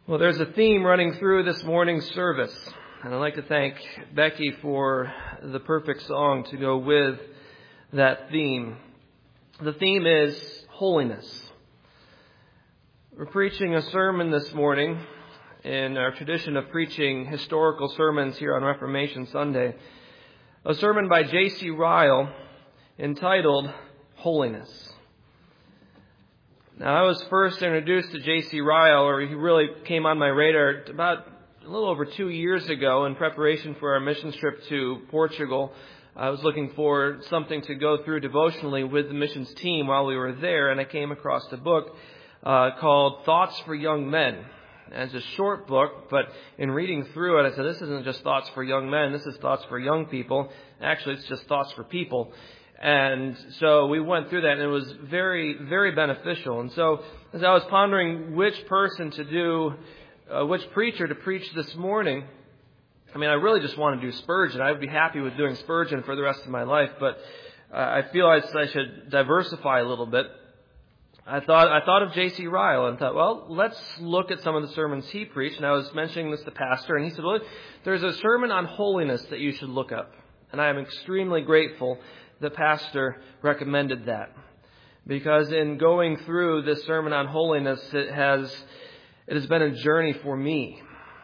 Well, there's a theme running through this morning's service, and I'd like to thank Becky for the perfect song to go with that theme. The theme is holiness. We're preaching a sermon this morning in our tradition of preaching historical sermons here on Reformation Sunday, a sermon by J.C. Ryle entitled Holiness. Now, I was first introduced to J.C. Ryle, or he really came on my radar about a little over 2 years ago in preparation for our missions trip to Portugal. I was looking for something to go through devotionally with the missions team while we were there, and I came across a book called Thoughts for Young Men. And it's a short book, but in reading through it, I said, this isn't just thoughts for young men, this is thoughts for young people. Actually, it's just thoughts for people. And so we went through that, and it was very, very beneficial. And so as I was pondering which preacher to preach this morning, I really really want to do Spurgeon. I would be happy with doing Spurgeon for the rest of my life, but I feel I should diversify a little bit. I thought of J.C. Ryle and thought, well, let's look at some of the sermons he preached. And I was mentioning this to Pastor, and he said, well, there's a sermon on holiness that you should look up. And I am extremely grateful the pastor recommended that, because in going through this sermon on holiness, it has been a journey for me.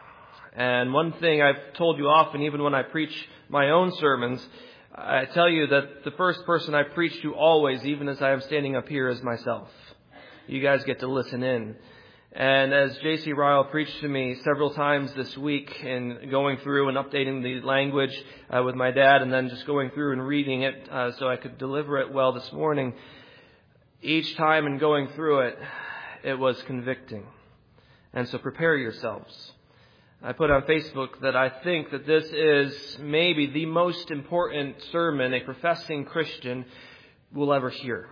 And one thing I've told you often, even when I preach my own sermons, I tell you that the first person I preach to always, even as I am standing up here, is myself. You guys get to listen in. And as J.C. Ryle preached to me several times this week in going through and updating the language with my dad, and then just going through and reading it so I could deliver it well this morning, each time in going through it, it was convicting. And so prepare yourselves. I put on Facebook that I think that this is maybe the most important sermon a professing Christian will ever hear.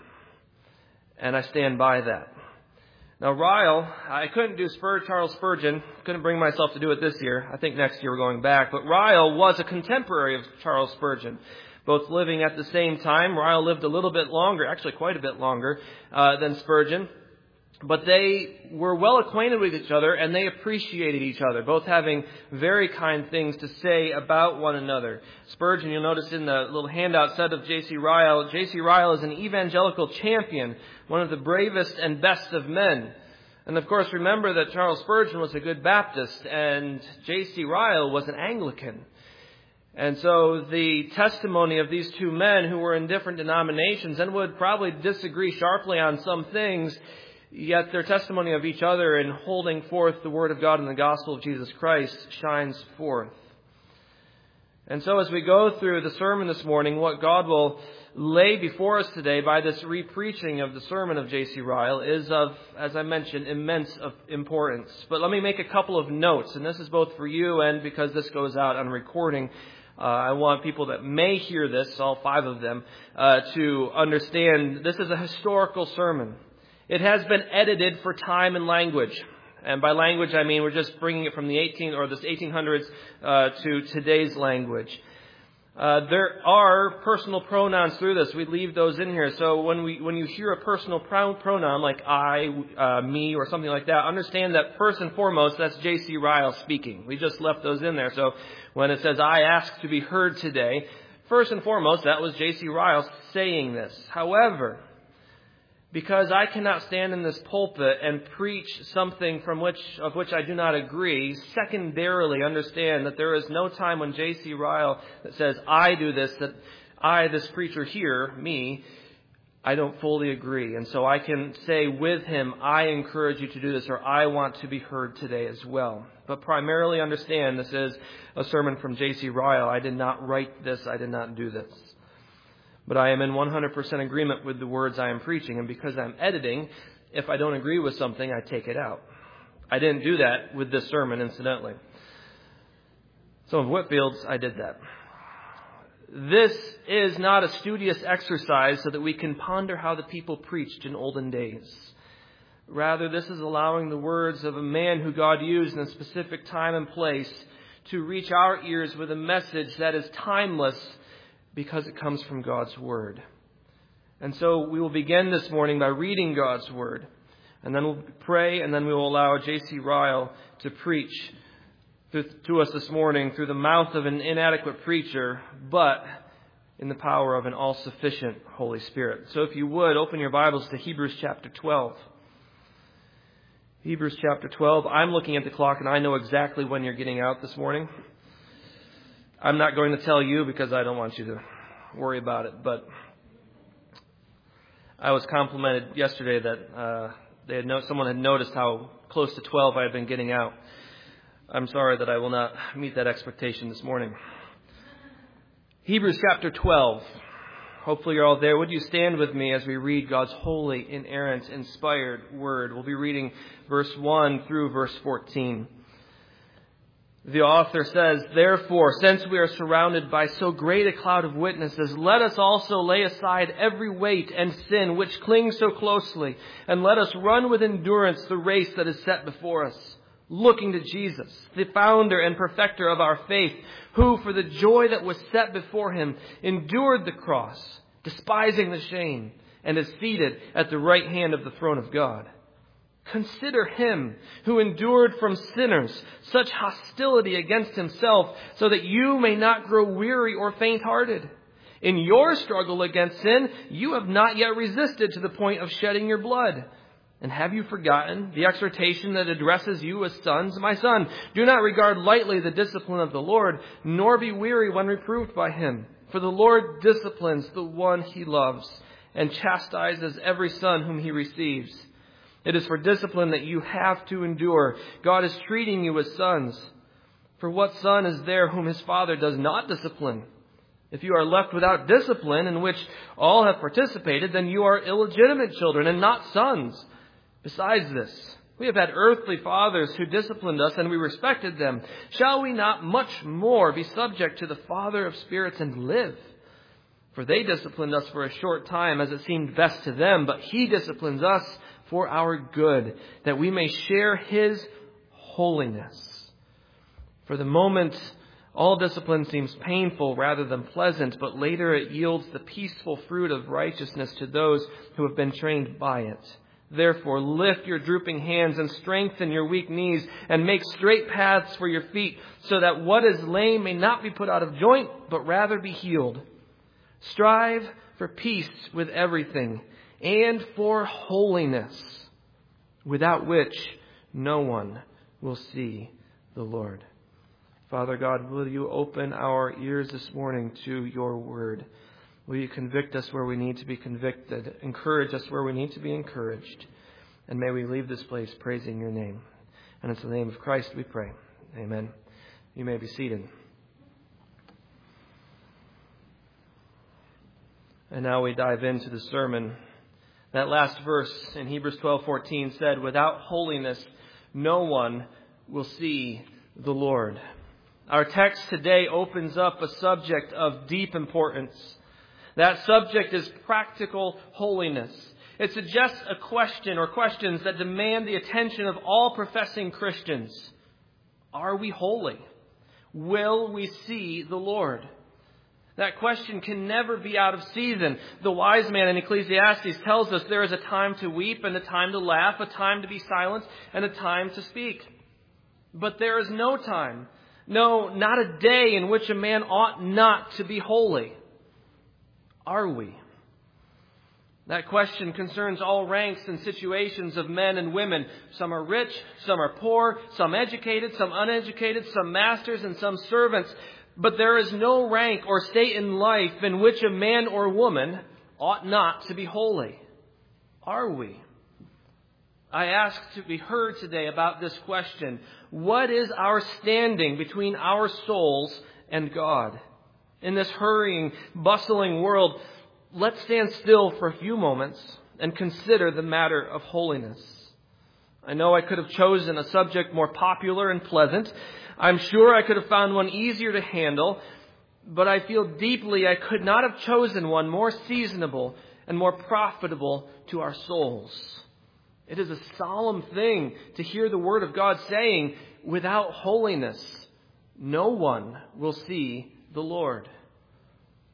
And I stand by that. Now, Ryle, I couldn't do Charles Spurgeon. Couldn't bring myself to do it this year. I think next year we're going back. But Ryle was a contemporary of Charles Spurgeon, both living at the same time. Ryle lived a little bit longer, actually quite a bit longer than Spurgeon. But they were well acquainted with each other, and they appreciated each other, both having very kind things to say about one another. Spurgeon, you'll notice in the little handout said of J.C. Ryle is an evangelical champion, one of the bravest and best of men. And of course, remember that Charles Spurgeon was a good Baptist, and J.C. Ryle was an Anglican. And so the testimony of these two men who were in different denominations and would probably disagree sharply on some things, yet their testimony of each other in holding forth the Word of God and the gospel of Jesus Christ shines forth. And so as we go through the sermon this morning, what God will lay before us today by this re-preaching of the sermon of J.C. Ryle is of, as I mentioned, immense importance. But let me make a couple of notes, and this is both for you and because this goes out on recording. I want people that may hear this, all 5 of them, to understand this is a historical sermon. It has been edited for time and language. And by language, I mean we're just bringing it from the 1800s to today's language. There are personal pronouns through this. We leave those in here. So when you hear a personal pronoun like I, me, or something like that, understand that first and foremost, that's J.C. Ryle speaking. We just left those in there. So when it says, I ask to be heard today, first and foremost, that was J.C. Ryle saying this. However, because I cannot stand in this pulpit and preach something of which I do not agree, secondarily understand that there is no time when J.C. Ryle that says, I do this, that I, this preacher here, me, I don't fully agree. And so I can say with him, I encourage you to do this, or I want to be heard today as well. But primarily understand this is a sermon from J.C. Ryle. I did not write this. I did not do this. But I am in 100% agreement with the words I am preaching. And because I'm editing, if I don't agree with something, I take it out. I didn't do that with this sermon, incidentally. Some of Whitfield's, I did that. This is not a studious exercise so that we can ponder how the people preached in olden days. Rather, this is allowing the words of a man who God used in a specific time and place to reach our ears with a message that is timeless, because it comes from God's Word. And so we will begin this morning by reading God's Word. And then we'll pray, and then we will allow J.C. Ryle to preach to us this morning through the mouth of an inadequate preacher, but in the power of an all-sufficient Holy Spirit. So if you would, open your Bibles to Hebrews chapter 12. Hebrews chapter 12. I'm looking at the clock, and I know exactly when you're getting out this morning. I'm not going to tell you because I don't want you to worry about it, but I was complimented yesterday that someone had noticed how close to 12 I had been getting out. I'm sorry that I will not meet that expectation this morning. Hebrews chapter 12. Hopefully you're all there. Would you stand with me as we read God's holy, inerrant, inspired word? We'll be reading verse 1 through verse 14. The author says, "Therefore, since we are surrounded by so great a cloud of witnesses, let us also lay aside every weight and sin which clings so closely, and let us run with endurance the race that is set before us, looking to Jesus, the founder and perfecter of our faith, who for the joy that was set before him endured the cross, despising the shame, and is seated at the right hand of the throne of God. Consider him who endured from sinners such hostility against himself, so that you may not grow weary or faint-hearted. In your struggle against sin, you have not yet resisted to the point of shedding your blood. And have you forgotten the exhortation that addresses you as sons? My son, do not regard lightly the discipline of the Lord, nor be weary when reproved by him. For the Lord disciplines the one he loves, and chastises every son whom he receives. It is for discipline that you have to endure. God is treating you as sons. For what son is there whom his father does not discipline? If you are left without discipline, in which all have participated, then you are illegitimate children and not sons. Besides this, we have had earthly fathers who disciplined us, and we respected them. Shall we not much more be subject to the Father of spirits and live? For they disciplined us for a short time, as it seemed best to them, but he disciplines us for our good, that we may share his holiness. For the moment, all discipline seems painful rather than pleasant, but later it yields the peaceful fruit of righteousness to those who have been trained by it. Therefore, lift your drooping hands and strengthen your weak knees, and make straight paths for your feet, so that what is lame may not be put out of joint, but rather be healed. Strive for peace with everything, and for holiness, without which no one will see the Lord." Father God, will you open our ears this morning to your word? Will you convict us where we need to be convicted, encourage us where we need to be encouraged, and may we leave this place praising your name. And it's in the name of Christ we pray. Amen. You may be seated. And now we dive into the sermon. That last verse in Hebrews 12:14 said, "Without holiness, no one will see the Lord." Our text today opens up a subject of deep importance. That subject is practical holiness. It suggests a question or questions that demand the attention of all professing Christians. Are we holy? Will we see the Lord? That question can never be out of season. The wise man in Ecclesiastes tells us there is a time to weep and a time to laugh, a time to be silent and a time to speak. But there is no time, no, not a day in which a man ought not to be holy. Are we? That question concerns all ranks and situations of men and women. Some are rich, some are poor, some educated, some uneducated, some masters and some servants. But there is no rank or state in life in which a man or woman ought not to be holy. Are we? I ask to be heard today about this question. What is our standing between our souls and God? In this hurrying, bustling world, let's stand still for a few moments and consider the matter of holiness. I know I could have chosen a subject more popular and pleasant. I'm sure I could have found one easier to handle, but I feel deeply I could not have chosen one more seasonable and more profitable to our souls. It is a solemn thing to hear the Word of God saying, without holiness, no one will see the Lord.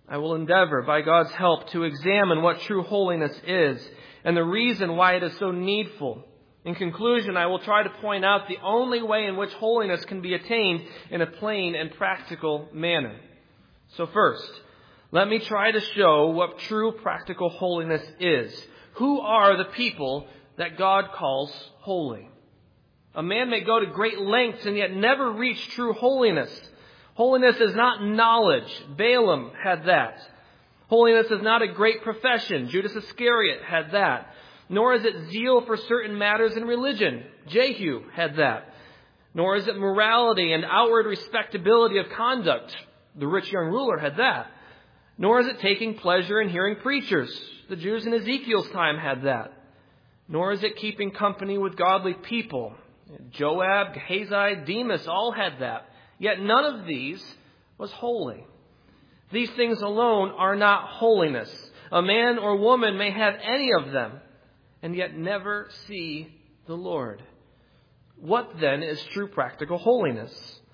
I will endeavor, by God's help, to examine what true holiness is and the reason why it is so needful. In conclusion, I will try to point out the only way in which holiness can be attained in a plain and practical manner. So first, let me try to show what true practical holiness is. Who are the people that God calls holy? A man may go to great lengths and yet never reach true holiness. Holiness is not knowledge. Balaam had that. Holiness is not a great profession. Judas Iscariot had that. Nor is it zeal for certain matters in religion. Jehu had that. Nor is it morality and outward respectability of conduct. The rich young ruler had that. Nor is it taking pleasure in hearing preachers. The Jews in Ezekiel's time had that. Nor is it keeping company with godly people. Joab, Gehazi, Demas all had that. Yet none of these was holy. These things alone are not holiness. A man or woman may have any of them and yet never see the Lord. What then is true practical holiness?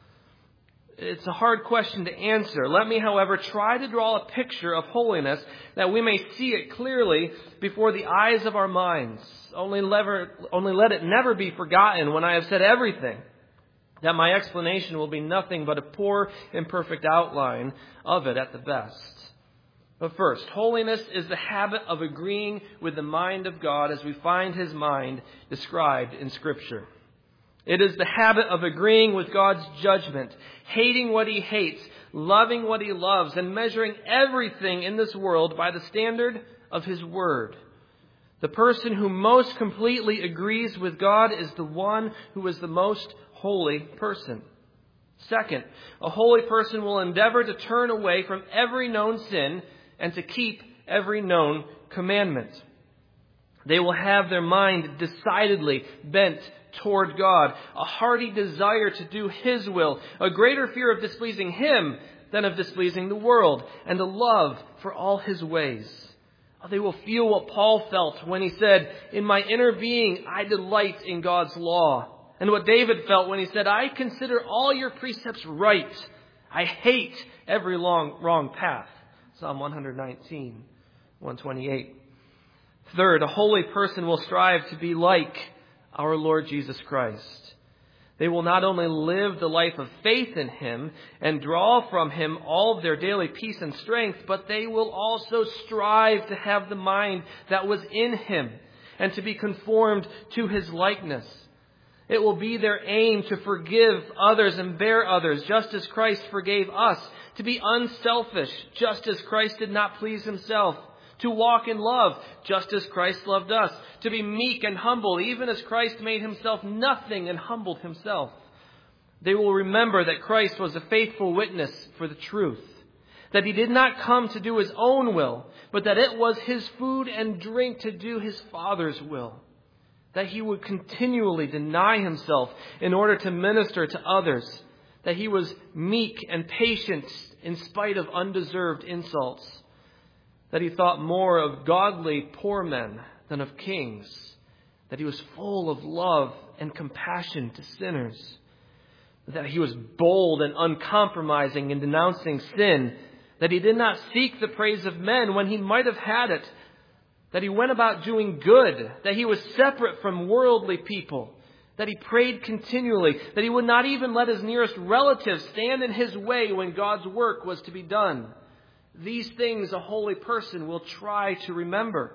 It's a hard question to answer. Let me, however, try to draw a picture of holiness that we may see it clearly before the eyes of our minds. Only let it never be forgotten when I have said everything, that my explanation will be nothing but a poor, imperfect outline of it at the best. But first, holiness is the habit of agreeing with the mind of God as we find His mind described in Scripture. It is the habit of agreeing with God's judgment, hating what He hates, loving what He loves, and measuring everything in this world by the standard of His Word. The person who most completely agrees with God is the one who is the most holy person. Second, a holy person will endeavor to turn away from every known sin and to keep every known commandment. They will have their mind decidedly bent toward God, a hearty desire to do His will, a greater fear of displeasing Him than of displeasing the world, and a love for all His ways. They will feel what Paul felt when he said, "In my inner being I delight in God's law." And what David felt when he said, "I consider all your precepts right. I hate every wrong path." Psalm 119, 128. Third, a holy person will strive to be like our Lord Jesus Christ. They will not only live the life of faith in Him and draw from Him all of their daily peace and strength, but they will also strive to have the mind that was in Him and to be conformed to His likeness. It will be their aim to forgive others and bear others, just as Christ forgave us, to be unselfish, just as Christ did not please Himself, to walk in love, just as Christ loved us, to be meek and humble, even as Christ made Himself nothing and humbled Himself. They will remember that Christ was a faithful witness for the truth, that He did not come to do His own will, but that it was His food and drink to do His Father's will, that He would continually deny Himself in order to minister to others, that He was meek and patient in spite of undeserved insults, that He thought more of godly poor men than of kings, that He was full of love and compassion to sinners, that He was bold and uncompromising in denouncing sin, that He did not seek the praise of men when He might have had it, that He went about doing good, that He was separate from worldly people, that He prayed continually, that He would not even let His nearest relatives stand in His way when God's work was to be done. These things a holy person will try to remember.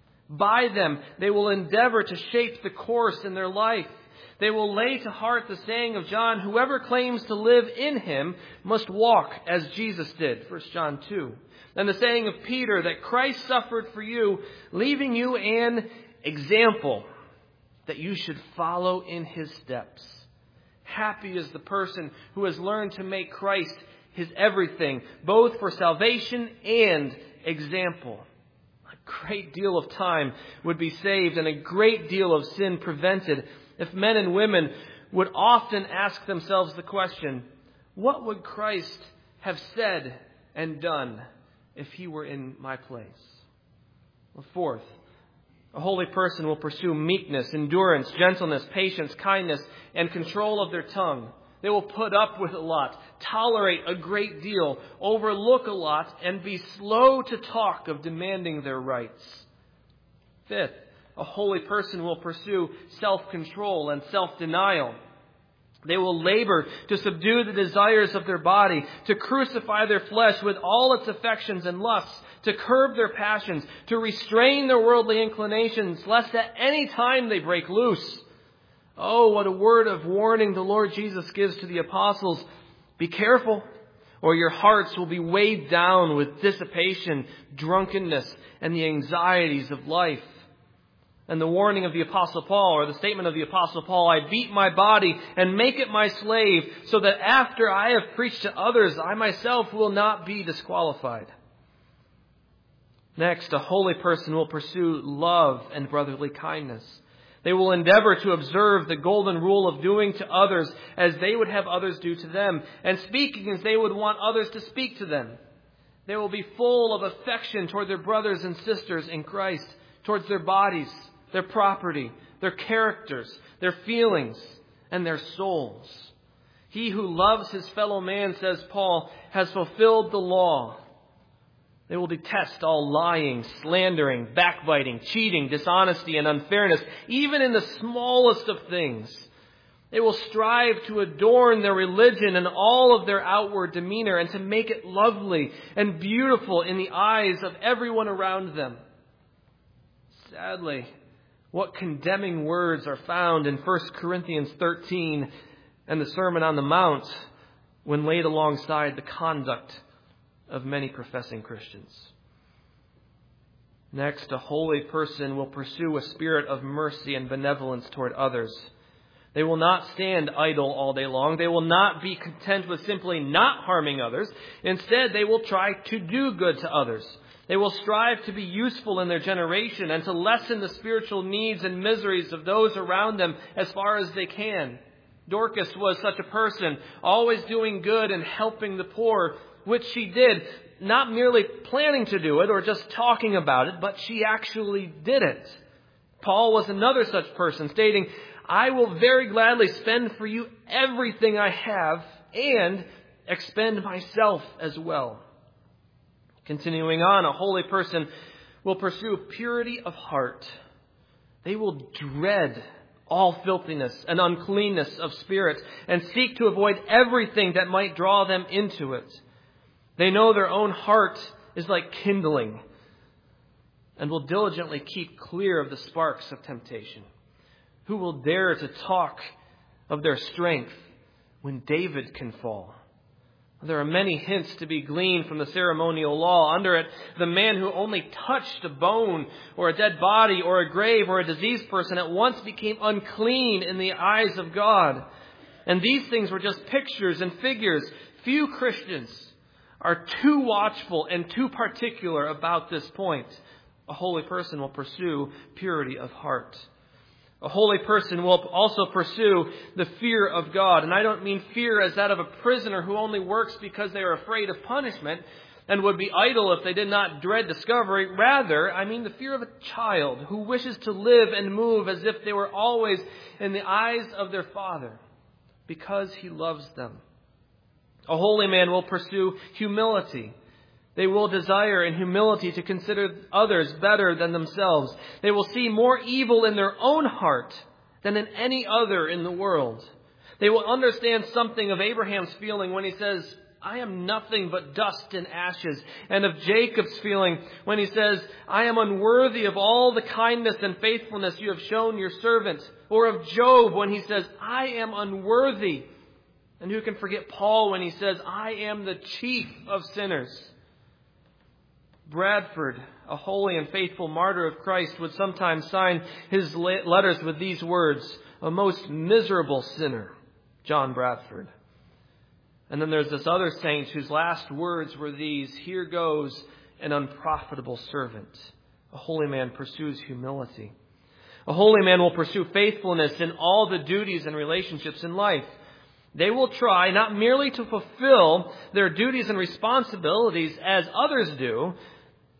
By them, they will endeavor to shape the course in their life. They will lay to heart the saying of John, "Whoever claims to live in Him must walk as Jesus did," 1 John 2. And the saying of Peter that Christ suffered for you, leaving you an example that you should follow in His steps. Happy is the person who has learned to make Christ his everything, both for salvation and example. A great deal of time would be saved and a great deal of sin prevented if men and women would often ask themselves the question, what would Christ have said and done if He were in my place? Well, fourth, a holy person will pursue meekness, endurance, gentleness, patience, kindness, and control of their tongue. They will put up with a lot, tolerate a great deal, overlook a lot, and be slow to talk of demanding their rights. Fifth, a holy person will pursue self-control and self-denial. They will labor to subdue the desires of their body, to crucify their flesh with all its affections and lusts, to curb their passions, to restrain their worldly inclinations, lest at any time they break loose. Oh, what a word of warning the Lord Jesus gives to the apostles. Be careful, or your hearts will be weighed down with dissipation, drunkenness, and the anxieties of life. And the warning of the Apostle Paul, or the statement of the Apostle Paul, I beat my body and make it my slave, so that after I have preached to others, I myself will not be disqualified. Next, a holy person will pursue love and brotherly kindness. They will endeavor to observe the golden rule of doing to others as they would have others do to them, and speaking as they would want others to speak to them. They will be full of affection toward their brothers and sisters in Christ, towards their bodies, their property, their characters, their feelings, and their souls. He who loves his fellow man, says Paul, has fulfilled the law. They will detest all lying, slandering, backbiting, cheating, dishonesty, and unfairness, even in the smallest of things. They will strive to adorn their religion and all of their outward demeanor, and to make it lovely and beautiful in the eyes of everyone around them. Sadly, what condemning words are found in 1 Corinthians 13 and the Sermon on the Mount when laid alongside the conduct of many professing Christians. Next, a holy person will pursue a spirit of mercy and benevolence toward others. They will not stand idle all day long. They will not be content with simply not harming others. Instead, they will try to do good to others. They will strive to be useful in their generation and to lessen the spiritual needs and miseries of those around them as far as they can. Dorcas was such a person, always doing good and helping the poor, which she did, not merely planning to do it or just talking about it, but she actually did it. Paul was another such person, stating, I will very gladly spend for you everything I have and expend myself as well. Continuing on, a holy person will pursue purity of heart. They will dread all filthiness and uncleanness of spirit and seek to avoid everything that might draw them into it. They know their own heart is like kindling and will diligently keep clear of the sparks of temptation. Who will dare to talk of their strength when David can fall? There are many hints to be gleaned from the ceremonial law. Under it, the man who only touched a bone or a dead body or a grave or a diseased person at once became unclean in the eyes of God. And these things were just pictures and figures. Few Christians are too watchful and too particular about this point. A holy person will pursue purity of heart. A holy person will also pursue the fear of God. And I don't mean fear as that of a prisoner who only works because they are afraid of punishment and would be idle if they did not dread discovery. Rather, I mean the fear of a child who wishes to live and move as if they were always in the eyes of their Father because he loves them. A holy man will pursue humility. They will desire in humility to consider others better than themselves. They will see more evil in their own heart than in any other in the world. They will understand something of Abraham's feeling when he says, I am nothing but dust and ashes. And of Jacob's feeling when he says, I am unworthy of all the kindness and faithfulness you have shown your servant. Or of Job when he says, I am unworthy. And who can forget Paul when he says, I am the chief of sinners. Bradford, a holy and faithful martyr of Christ, would sometimes sign his letters with these words, a most miserable sinner, John Bradford. And then there's this other saint whose last words were these, here goes an unprofitable servant. A holy man pursues humility. A holy man will pursue faithfulness in all the duties and relationships in life. They will try not merely to fulfill their duties and responsibilities as others do.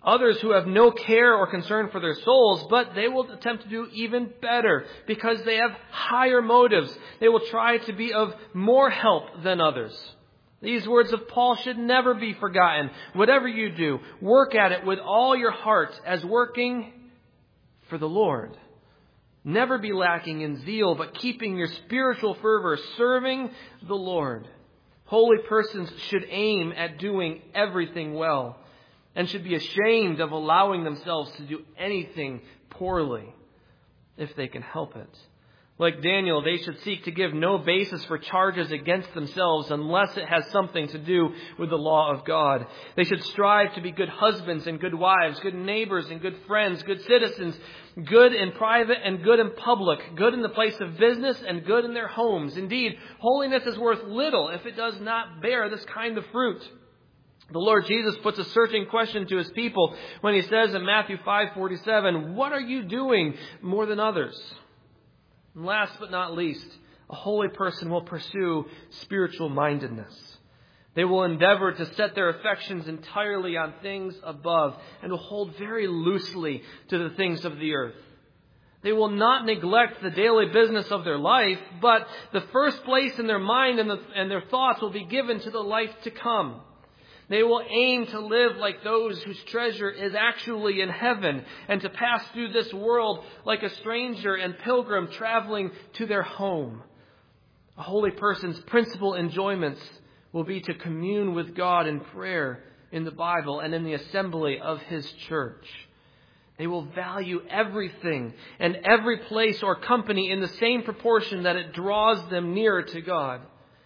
Others who have no care or concern for their souls, but they will attempt to do even better because they have higher motives. They will try to be of more help than others. These words of Paul should never be forgotten. Whatever you do, work at it with all your heart as working for the Lord. Never be lacking in zeal, but keeping your spiritual fervor, serving the Lord. Holy persons should aim at doing everything well, and should be ashamed of allowing themselves to do anything poorly if they can help it. Like Daniel, they should seek to give no basis for charges against themselves unless it has something to do with the law of God. They should strive to be good husbands and good wives, good neighbors and good friends, good citizens, good in private and good in public, good in the place of business and good in their homes. Indeed, holiness is worth little if it does not bear this kind of fruit. The Lord Jesus puts a searching question to his people when he says in Matthew 5:47, "What are you doing more than others?" And last but not least, a holy person will pursue spiritual mindedness. They will endeavor to set their affections entirely on things above and will hold very loosely to the things of the earth. They will not neglect the daily business of their life, but the first place in their mind and their thoughts will be given to the life to come. They will aim to live like those whose treasure is actually in heaven and to pass through this world like a stranger and pilgrim traveling to their home. A holy person's principal enjoyments will be to commune with God in prayer, in the Bible, and in the assembly of his church. They will value everything and every place or company in the same proportion that it draws them nearer to God.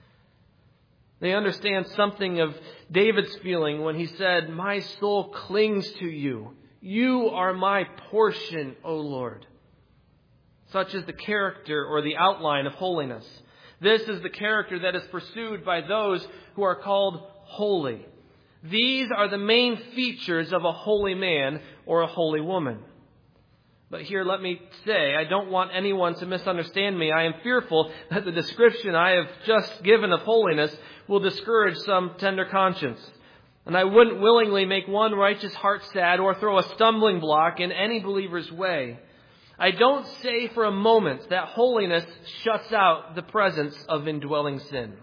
They understand something of David's feeling when he said, "My soul clings to you. You are my portion, O Lord." Such is the character or the outline of holiness. This is the character that is pursued by those who are called holy. These are the main features of a holy man or a holy woman. But here, let me say, I don't want anyone to misunderstand me. I am fearful that the description I have just given of holiness will discourage some tender conscience. And I wouldn't willingly make one righteous heart sad or throw a stumbling block in any believer's way. I don't say for a moment that holiness shuts out the presence of indwelling sin.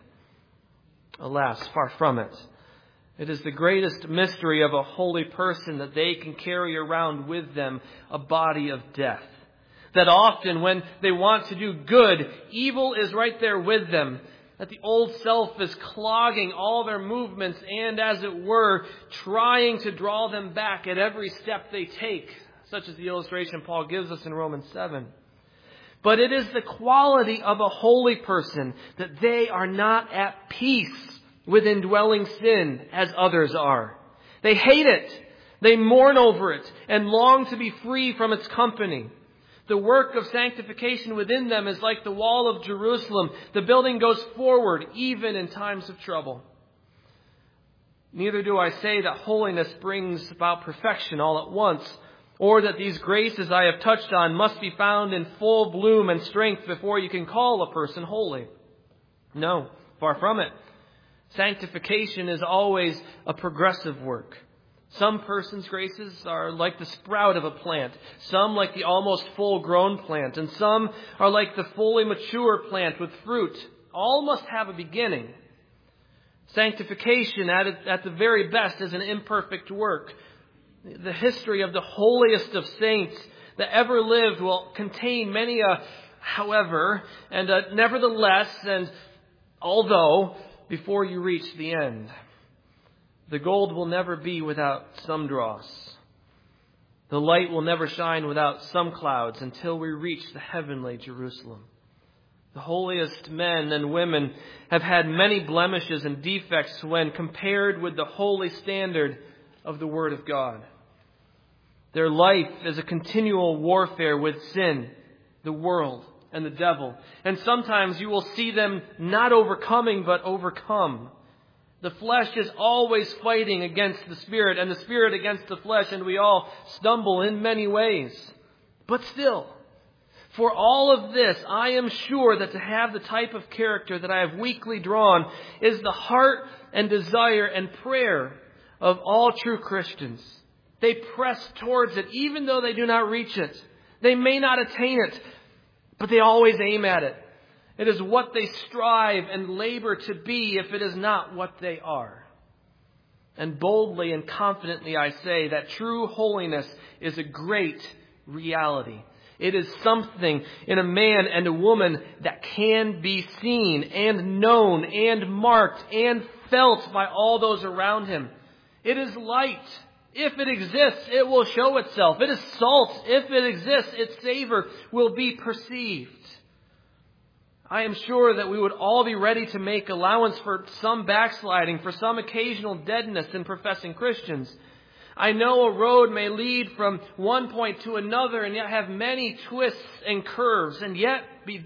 Alas, far from it. It is the greatest mystery of a holy person that they can carry around with them a body of death. That often when they want to do good, evil is right there with them. That the old self is clogging all their movements and, as it were, trying to draw them back at every step they take, such as the illustration Paul gives us in Romans 7. But it is the quality of a holy person that they are not at peace with indwelling sin as others are. They hate it. They mourn over it and long to be free from its company. The work of sanctification within them is like the wall of Jerusalem. The building goes forward even in times of trouble. Neither do I say that holiness brings about perfection all at once, or that these graces I have touched on must be found in full bloom and strength before you can call a person holy. No, far from it. Sanctification is always a progressive work. Some persons' graces are like the sprout of a plant, some like the almost full-grown plant, and some are like the fully mature plant with fruit. All must have a beginning. Sanctification at the very best is an imperfect work. The history of the holiest of saints that ever lived will contain many a however and a nevertheless and although before you reach the end. The gold will never be without some dross. The light will never shine without some clouds until we reach the heavenly Jerusalem. The holiest men and women have had many blemishes and defects when compared with the holy standard of the Word of God. Their life is a continual warfare with sin, the world, and the devil. And sometimes you will see them not overcoming, but overcome. The flesh is always fighting against the Spirit, and the Spirit against the flesh, and we all stumble in many ways. But still, for all of this, I am sure that to have the type of character that I have weakly drawn is the heart and desire and prayer of all true Christians. They press towards it, even though they do not reach it. They may not attain it, but they always aim at it. It is what they strive and labor to be if it is not what they are. And boldly and confidently I say that true holiness is a great reality. It is something in a man and a woman that can be seen and known and marked and felt by all those around him. It is light. If it exists, it will show itself. It is salt. If it exists, its savor will be perceived. I am sure that we would all be ready to make allowance for some backsliding, for some occasional deadness in professing Christians. I know a road may lead from one point to another and yet have many twists and curves and yet be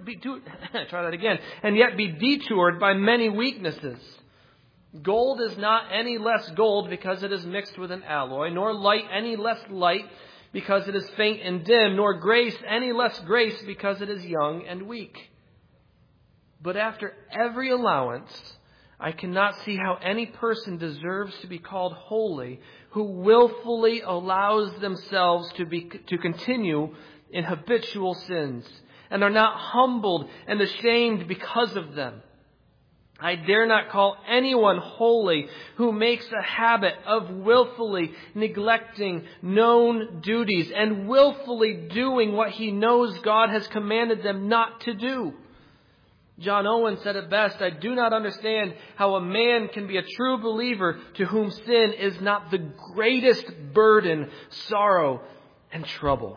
detoured by many weaknesses. Gold is not any less gold because it is mixed with an alloy, nor light any less light because it is faint and dim, nor grace any less grace because it is young and weak. But after every allowance, I cannot see how any person deserves to be called holy who willfully allows themselves to continue in habitual sins and are not humbled and ashamed because of them. I dare not call anyone holy who makes a habit of willfully neglecting known duties and willfully doing what he knows God has commanded them not to do. John Owen said it best, I do not understand how a man can be a true believer to whom sin is not the greatest burden, sorrow, and trouble.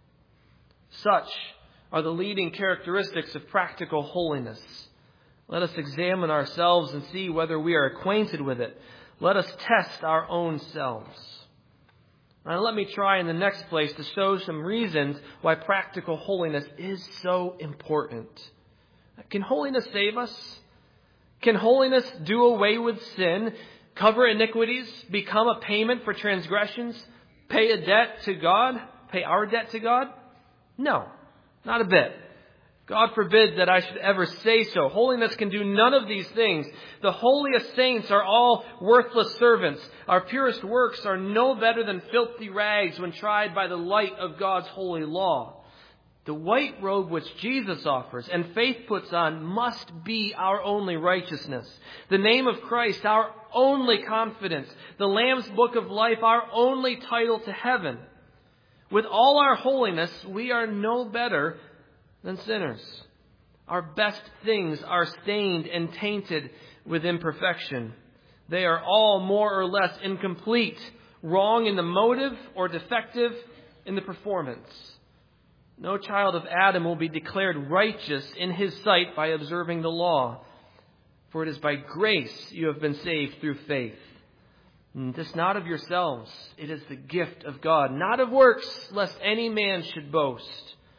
Such are the leading characteristics of practical holiness. Let us examine ourselves and see whether we are acquainted with it. Let us test our own selves. Now let me try in the next place to show some reasons why practical holiness is so important. Can holiness save us? Can holiness do away with sin, cover iniquities, become a payment for transgressions, pay a debt to God, pay our debt to God? No, not a bit. God forbid that I should ever say so. Holiness can do none of these things. The holiest saints are all worthless servants. Our purest works are no better than filthy rags when tried by the light of God's holy law. The white robe which Jesus offers and faith puts on must be our only righteousness. The name of Christ, our only confidence. The Lamb's book of life, our only title to heaven. With all our holiness, we are no better than sinners. Our best things are stained and tainted with imperfection. They are all more or less incomplete, wrong in the motive or defective in the performance. No child of Adam will be declared righteous in his sight by observing the law. For it is by grace you have been saved through faith. And this not of yourselves. It is the gift of God, not of works, lest any man should boast.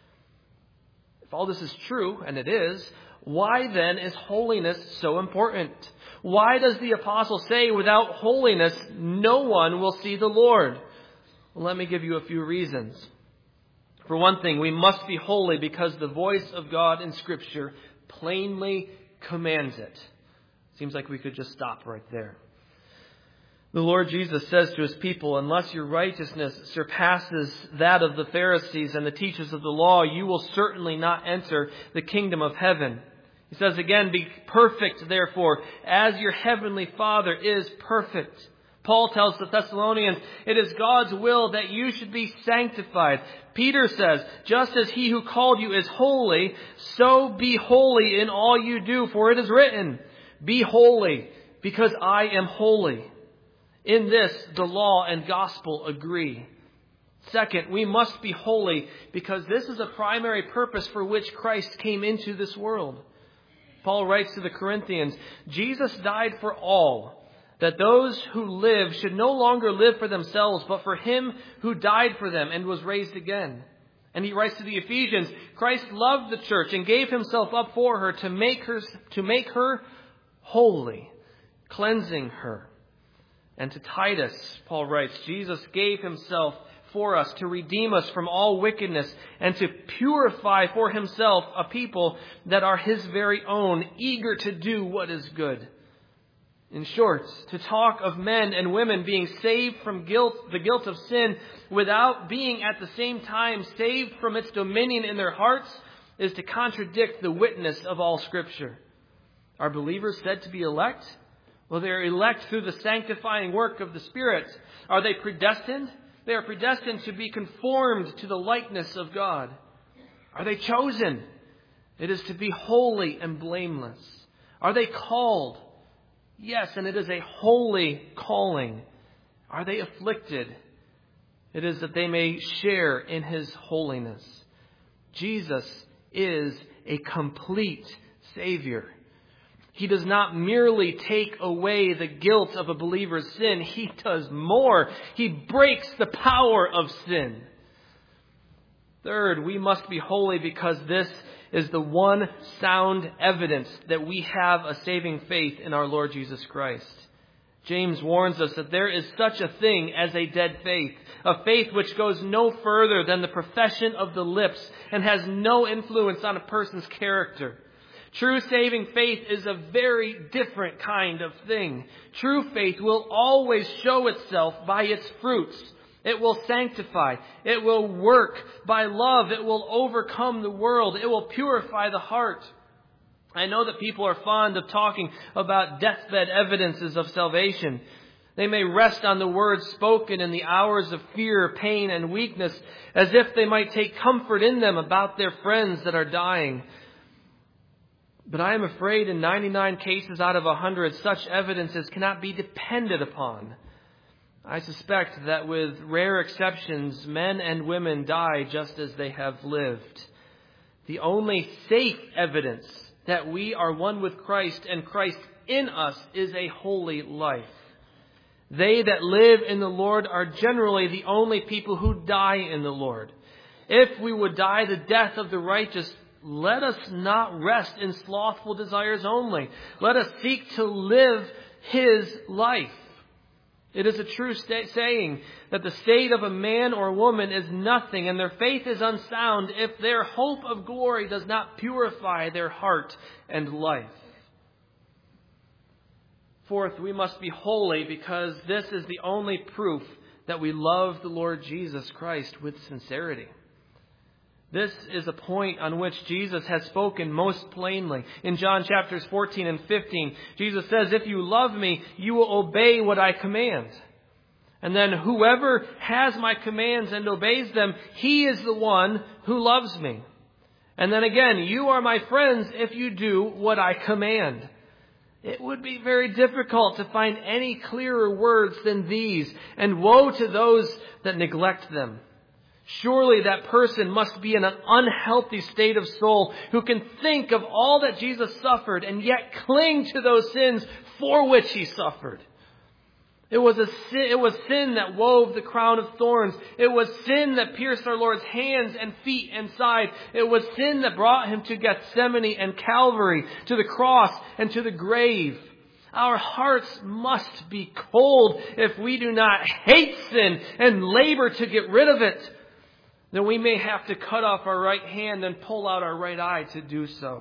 If all this is true, and it is, why then is holiness so important? Why does the apostle say, without holiness, no one will see the Lord? Well, let me give you a few reasons. For one thing, we must be holy because the voice of God in Scripture plainly commands it. Seems like we could just stop right there. The Lord Jesus says to his people, unless your righteousness surpasses that of the Pharisees and the teachers of the law, you will certainly not enter the kingdom of heaven. He says again, be perfect, therefore, as your heavenly Father is perfect. Paul tells the Thessalonians, it is God's will that you should be sanctified. Peter says, just as he who called you is holy, so be holy in all you do, for it is written, be holy, because I am holy. In this, the law and gospel agree. Second, we must be holy because this is a primary purpose for which Christ came into this world. Paul writes to the Corinthians, Jesus died for all, that those who live should no longer live for themselves, but for him who died for them and was raised again. And he writes to the Ephesians, Christ loved the church and gave himself up for her to make her holy, cleansing her. And to Titus, Paul writes, Jesus gave himself for us to redeem us from all wickedness and to purify for himself a people that are his very own, eager to do what is good. In short, to talk of men and women being saved from the guilt of sin, without being at the same time saved from its dominion in their hearts, is to contradict the witness of all Scripture. Are believers said to be elect? Well, they are elect through the sanctifying work of the Spirit. Are they predestined? They are predestined to be conformed to the likeness of God. Are they chosen? It is to be holy and blameless. Are they called? Yes, and it is a holy calling. Are they afflicted? It is that they may share in His holiness. Jesus is a complete Savior. He does not merely take away the guilt of a believer's sin. He does more. He breaks the power of sin. Third, we must be holy because this is the one sound evidence that we have a saving faith in our Lord Jesus Christ. James warns us that there is such a thing as a dead faith, a faith which goes no further than the profession of the lips and has no influence on a person's character. True saving faith is a very different kind of thing. True faith will always show itself by its fruits. It will sanctify. It will work by love. It will overcome the world. It will purify the heart. I know that people are fond of talking about deathbed evidences of salvation. They may rest on the words spoken in the hours of fear, pain, and weakness, as if they might take comfort in them about their friends that are dying. But I am afraid in 99 cases out of 100, such evidences cannot be depended upon. I suspect that with rare exceptions, men and women die just as they have lived. The only safe evidence that we are one with Christ and Christ in us is a holy life. They that live in the Lord are generally the only people who die in the Lord. If we would die the death of the righteous, let us not rest in slothful desires only. Let us seek to live His life. It is a true saying that the state of a man or woman is nothing, and their faith is unsound if their hope of glory does not purify their heart and life. Fourth, we must be holy because this is the only proof that we love the Lord Jesus Christ with sincerity. This is a point on which Jesus has spoken most plainly. In John chapters 14 and 15, Jesus says, "If you love me, you will obey what I command. And then whoever has my commands and obeys them, he is the one who loves me. And then again, you are my friends if you do what I command." It would be very difficult to find any clearer words than these, and woe to those that neglect them. Surely that person must be in an unhealthy state of soul who can think of all that Jesus suffered and yet cling to those sins for which He suffered. It was sin that wove the crown of thorns. It was sin that pierced our Lord's hands and feet and side. It was sin that brought Him to Gethsemane and Calvary, to the cross and to the grave. Our hearts must be cold if we do not hate sin and labor to get rid of it. Then we may have to cut off our right hand and pull out our right eye to do so.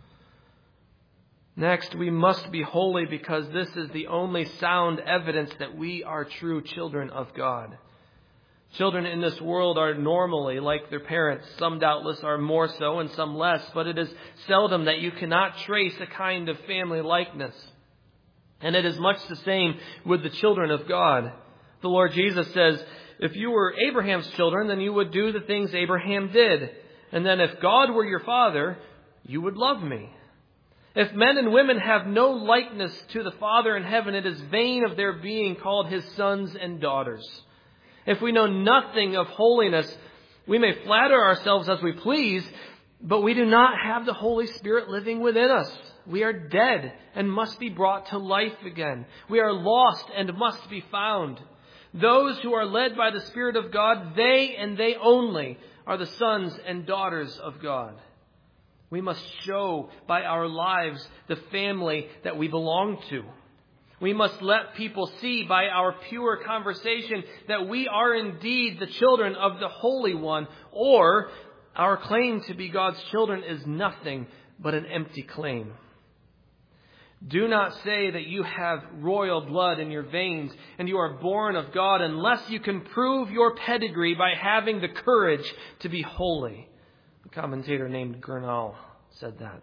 Next, we must be holy because this is the only sound evidence that we are true children of God. Children in this world are normally like their parents. Some doubtless are more so and some less, but it is seldom that you cannot trace a kind of family likeness. And it is much the same with the children of God. The Lord Jesus says, "If you were Abraham's children, then you would do the things Abraham did. And then if God were your father, you would love me." If men and women have no likeness to the Father in heaven, it is vain of their being called His sons and daughters. If we know nothing of holiness, we may flatter ourselves as we please, but we do not have the Holy Spirit living within us. We are dead and must be brought to life again. We are lost and must be found. Those who are led by the Spirit of God, they and they only are the sons and daughters of God. We must show by our lives the family that we belong to. We must let people see by our pure conversation that we are indeed the children of the Holy One, or our claim to be God's children is nothing but an empty claim. Do not say that you have royal blood in your veins and you are born of God unless you can prove your pedigree by having the courage to be holy. A commentator named Gurnall said that.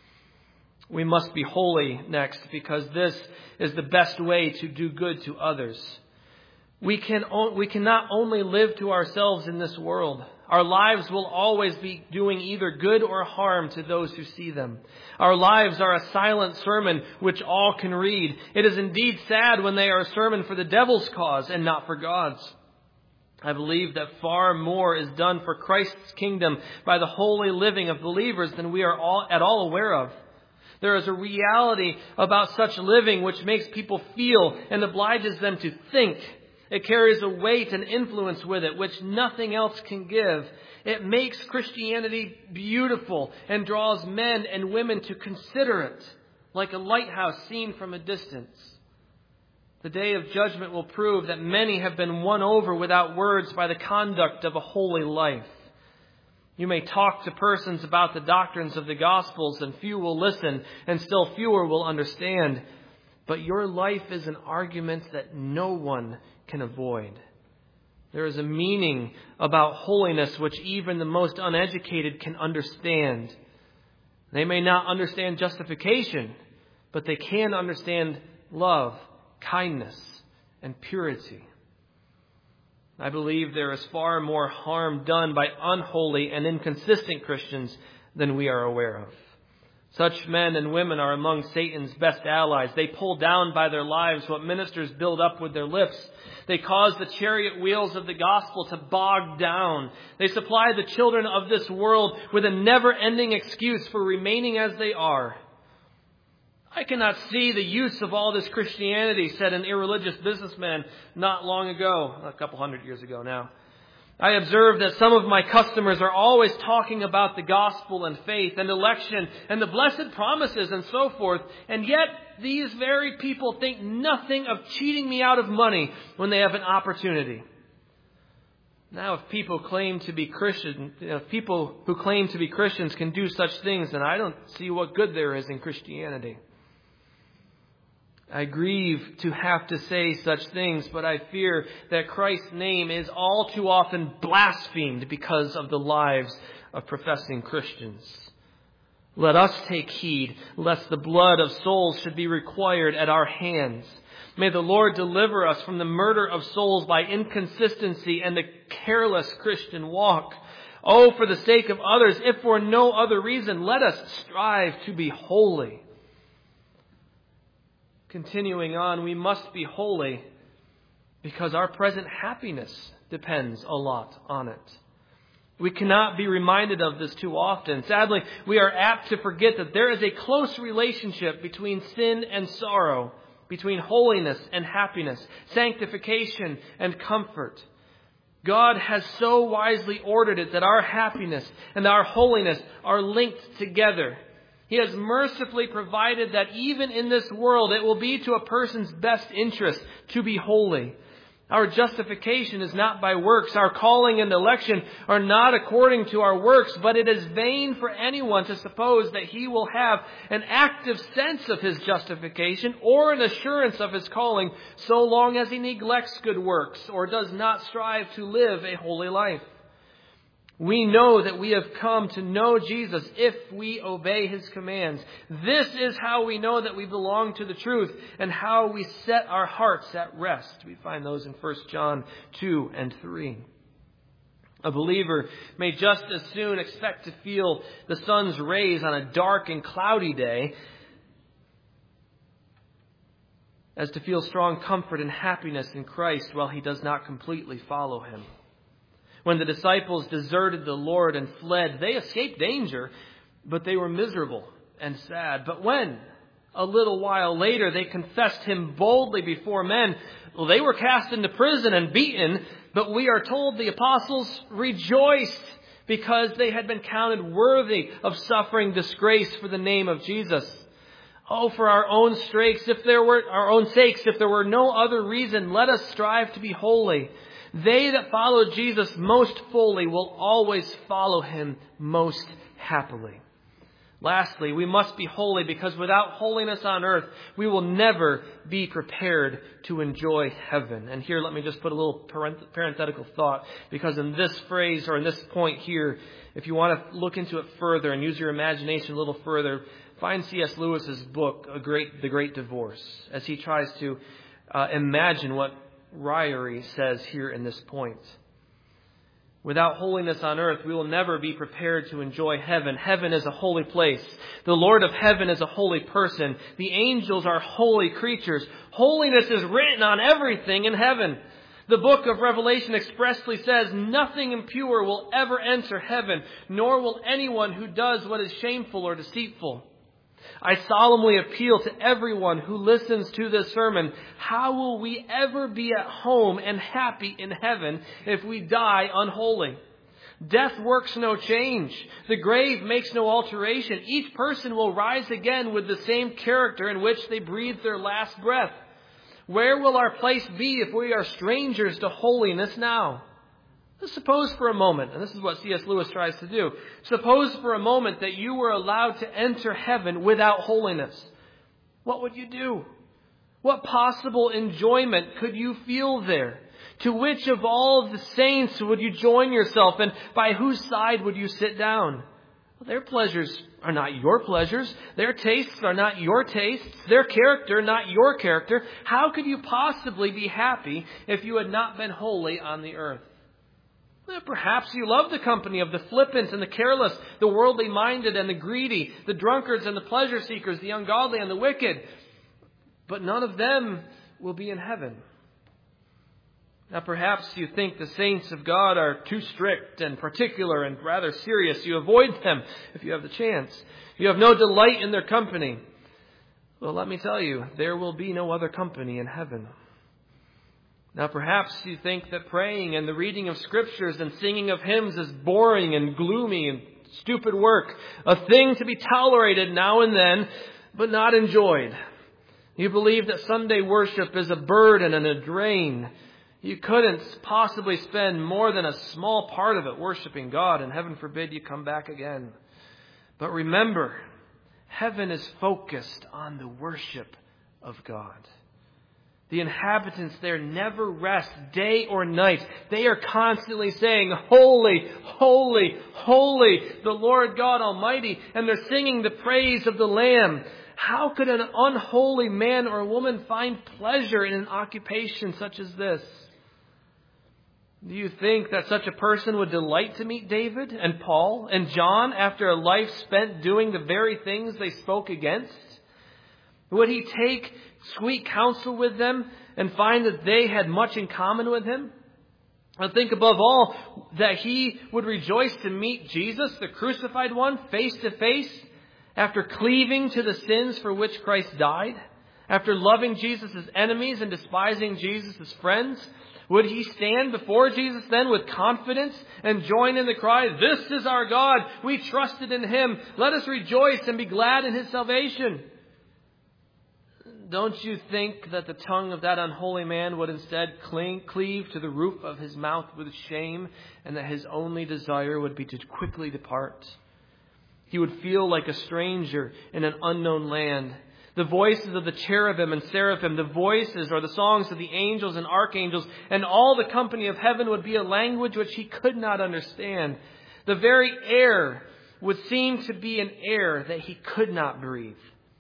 We must be holy next because this is the best way to do good to others. We cannot only live to ourselves in this world. Our lives will always be doing either good or harm to those who see them. Our lives are a silent sermon which all can read. It is indeed sad when they are a sermon for the devil's cause and not for God's. I believe that far more is done for Christ's kingdom by the holy living of believers than we are at all aware of. There is a reality about such living which makes people feel and obliges them to think. It carries a weight and influence with it which nothing else can give. It makes Christianity beautiful and draws men and women to consider it, like a lighthouse seen from a distance. The day of judgment will prove that many have been won over without words by the conduct of a holy life. You may talk to persons about the doctrines of the Gospels, and few will listen, and still fewer will understand. But your life is an argument that no one can avoid. There is a meaning about holiness which even the most uneducated can understand. They may not understand justification, but they can understand love, kindness, and purity. I believe there is far more harm done by unholy and inconsistent Christians than we are aware of. Such men and women are among Satan's best allies. They pull down by their lives what ministers build up with their lips. They cause the chariot wheels of the gospel to bog down. They supply the children of this world with a never-ending excuse for remaining as they are. I cannot see the use of all this Christianity, said an irreligious businessman not long ago, a couple hundred years ago now. I observe that some of my customers are always talking about the gospel and faith and election and the blessed promises and so forth, and yet these very people think nothing of cheating me out of money when they have an opportunity. Now, if people claim to be Christian, if people who claim to be Christians can do such things, then I don't see what good there is in Christianity. I grieve to have to say such things, but I fear that Christ's name is all too often blasphemed because of the lives of professing Christians. Let us take heed, lest the blood of souls should be required at our hands. May the Lord deliver us from the murder of souls by inconsistency and the careless Christian walk. Oh, for the sake of others, if for no other reason, let us strive to be holy. Continuing on, we must be holy because our present happiness depends a lot on it. We cannot be reminded of this too often. Sadly, we are apt to forget that there is a close relationship between sin and sorrow, between holiness and happiness, sanctification and comfort. God has so wisely ordered it that our happiness and our holiness are linked together. He has mercifully provided that even in this world it will be to a person's best interest to be holy. Our justification is not by works. Our calling and election are not according to our works, but it is vain for anyone to suppose that he will have an active sense of his justification or an assurance of his calling so long as he neglects good works or does not strive to live a holy life. We know that we have come to know Jesus if we obey His commands. This is how we know that we belong to the truth and how we set our hearts at rest. We find those in 1 John 2 and 3. A believer may just as soon expect to feel the sun's rays on a dark and cloudy day as to feel strong comfort and happiness in Christ while he does not completely follow Him. When the disciples deserted the Lord and fled, they escaped danger, but they were miserable and sad. But when, a little while later, they confessed Him boldly before men, well, they were cast into prison and beaten, but we are told the apostles rejoiced because they had been counted worthy of suffering disgrace for the name of Jesus. Oh, for our own sakes, if there were no other reason, let us strive to be holy. They that follow Jesus most fully will always follow Him most happily. Lastly, we must be holy because without holiness on earth, we will never be prepared to enjoy heaven. And here, let me just put a little parenthetical thought, because in this phrase or in this point here, if you want to look into it further and use your imagination a little further, find C.S. Lewis's book, The Great Divorce, as he tries to imagine what Ryrie says here in this point. Without holiness on earth, we will never be prepared to enjoy heaven. Heaven is a holy place. The Lord of heaven is a holy person. The angels are holy creatures. Holiness is written on everything in heaven. The book of Revelation expressly says, nothing impure will ever enter heaven, nor will anyone who does what is shameful or deceitful. I solemnly appeal to everyone who listens to this sermon. How will we ever be at home and happy in heaven if we die unholy? Death works no change. The grave makes no alteration. Each person will rise again with the same character in which they breathed their last breath. Where will our place be if we are strangers to holiness now? Suppose for a moment, and this is what C.S. Lewis tries to do, suppose for a moment that you were allowed to enter heaven without holiness. What would you do? What possible enjoyment could you feel there? To which of all the saints would you join yourself, and by whose side would you sit down? Well, their pleasures are not your pleasures. Their tastes are not your tastes. Their character not your character. How could you possibly be happy if you had not been holy on the earth? Perhaps you love the company of the flippant and the careless, the worldly minded and the greedy, the drunkards and the pleasure seekers, the ungodly and the wicked. But none of them will be in heaven. Now perhaps you think the saints of God are too strict and particular and rather serious. You avoid them if you have the chance. You have no delight in their company. Well, let me tell you, there will be no other company in heaven. Now perhaps you think that praying and the reading of scriptures and singing of hymns is boring and gloomy and stupid work, a thing to be tolerated now and then, but not enjoyed. You believe that Sunday worship is a burden and a drain. You couldn't possibly spend more than a small part of it worshiping God, and heaven forbid you come back again. But remember, heaven is focused on the worship of God. The inhabitants there never rest day or night. They are constantly saying, holy, holy, holy, the Lord God Almighty. And they're singing the praise of the Lamb. How could an unholy man or woman find pleasure in an occupation such as this? Do you think that such a person would delight to meet David and Paul and John after a life spent doing the very things they spoke against? Would he take sweet counsel with them and find that they had much in common with him? I think above all that he would rejoice to meet Jesus, the crucified one, face to face, after cleaving to the sins for which Christ died, after loving Jesus' enemies and despising Jesus' friends. Would he stand before Jesus then with confidence and join in the cry, "This is our God, we trusted in him, let us rejoice and be glad in his salvation"? Don't you think that the tongue of that unholy man would instead cleave to the roof of his mouth with shame, and that his only desire would be to quickly depart? He would feel like a stranger in an unknown land. The voices of the cherubim and seraphim, the voices or the songs of the angels and archangels, and all the company of heaven would be a language which he could not understand. The very air would seem to be an air that he could not breathe.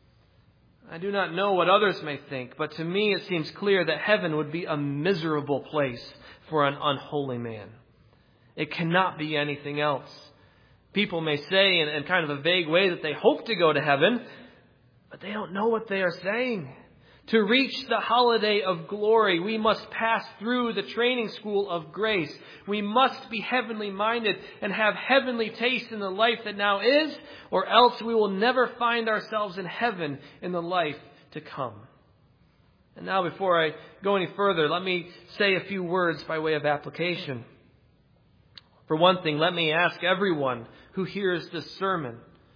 I do not know what others may think, but to me it seems clear that heaven would be a miserable place for an unholy man. It cannot be anything else. People may say in kind of a vague way that they hope to go to heaven, but they don't know what they are saying. To reach the holiday of glory, we must pass through the training school of grace. We must be heavenly minded and have heavenly taste in the life that now is, or else we will never find ourselves in heaven in the life to come. And now, before I go any further, let me say a few words by way of application. For one thing, let me ask everyone who hears this sermon,